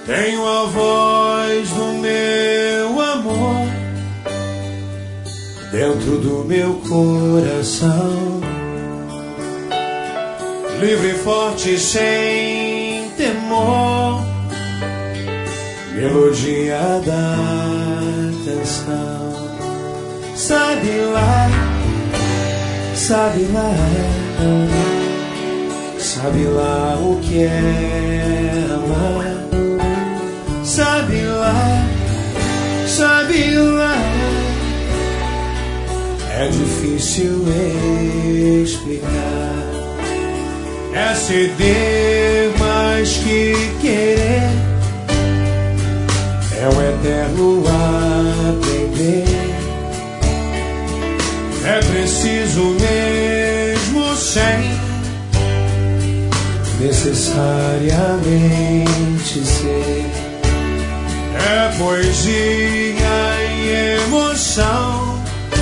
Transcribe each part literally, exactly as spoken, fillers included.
Tenho a voz do meu amor dentro do meu coração, livre e forte sem temor, melodia da canção. Sabe lá, sabe lá, sabe lá o que é amar. Sabe lá, sabe lá, é difícil explicar. É ceder mais que querer, é o eterno aprender. É preciso mesmo sem necessariamente ser. É poesia e emoção,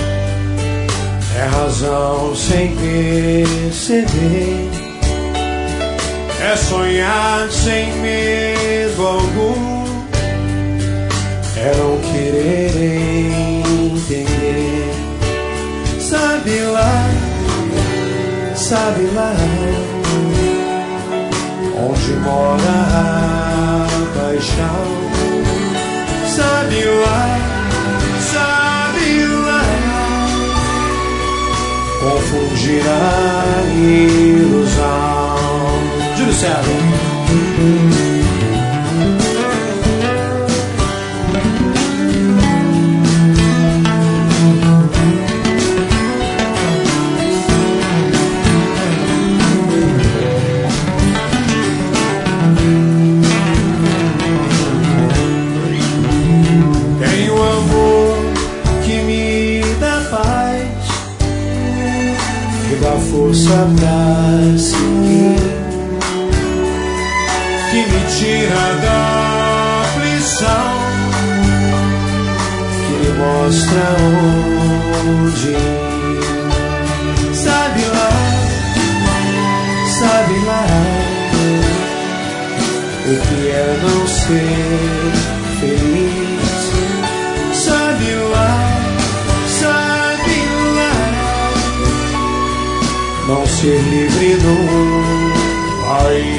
é razão sem perceber, é sonhar sem medo algum, é não querer entender. Sabe lá, sabe lá, onde mora a paixão. Sabe lá, sabe lá, confundir a ilusão. Júlio César. Força pra seguir, que me tira da aflição, que me mostra onde ir. Sabe lá, sabe lá, o que é não ser feliz. Sabe lá, não ser livre no país.